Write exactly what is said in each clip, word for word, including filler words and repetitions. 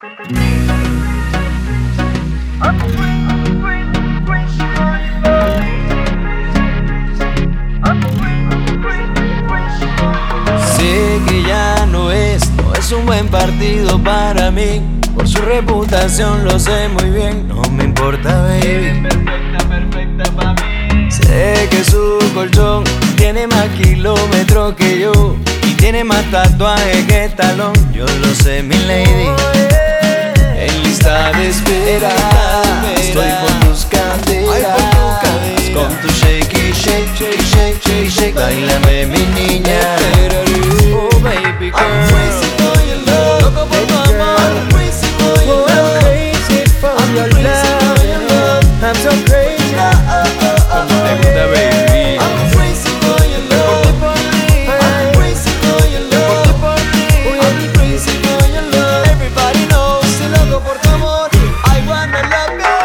Sé que ya no es, no es un buen partido para mí. Por su reputación lo sé muy bien, no me importa, baby. Perfecta, perfecta pa' mí. Sé que su colchón tiene más kilómetros que yo y tiene más tatuajes que talón. Yo lo sé, mi lady. En lista de espera estoy por tus caderas. Con tu shakey, shake, shake, shake, shake, shake. Báilame, mi niña. Oh, baby girl, I'm crazy for your love. Loco por tu amor. I'm crazy for your oh, I'm love. crazy for I'm your crazy for your love. love. I'm so crazy. Como te gusta, baby. I'm crazy for your love. I'm crazy for your love. I'm crazy for your love. Everybody knows, estoy loco por tu amor. I wanna love you.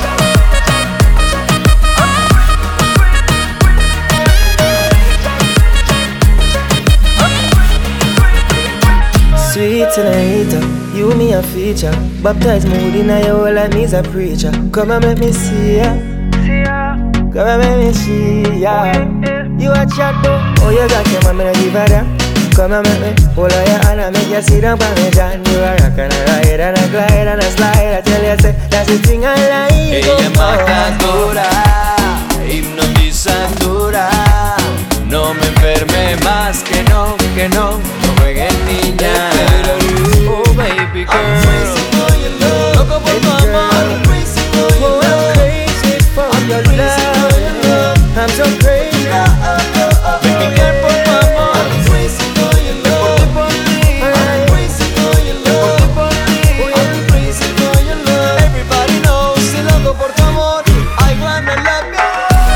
Sweet senorita, you me a feature. Baptized mood in your whole like me's a preacher. Come and make me see ya. Come and make me see ya. You a chat though, oh you got your mama give her that. Come and make me hold on your hand and make you sit down by me John. You a rock and a ride and a glide and a slide. I tell you say that's the thing I like. Ella es matadora, hipnotizadora. No me enferme más que no, que no, no juegues niña. Oh baby girl, I'm crazy for your love. Loco por tu amor. I'm crazy for your oh, I'm love. crazy for I'm your crazy for your love. love. I'm so crazy. make me care por tu amor. I'm crazy for your love. I'm crazy for your love. I'm crazy for your love. Everybody knows, estoy loco por tu amor. I wanna love you.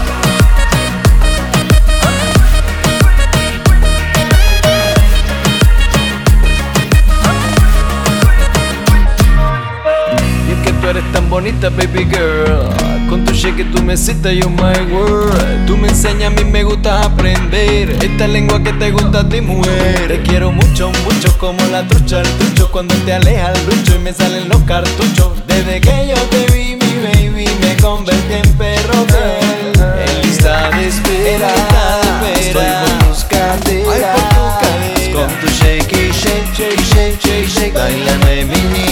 Y es que tú eres tan bonita, baby girl. Con tu shake tu mesita, you my world. Tú me enseñas, a mí me gusta aprender. Esta lengua que te gusta a ti, mujer. Te quiero mucho, mucho como la trucha, el trucho. Cuando te aleja el lucho y me salen los cartuchos. Desde que yo te vi, mi baby, me convertí en perro fiel. En lista de espera, estoy por tus caderas. Con tu shake, shake, shake, shake, shake, shake. Báilame, mi niña.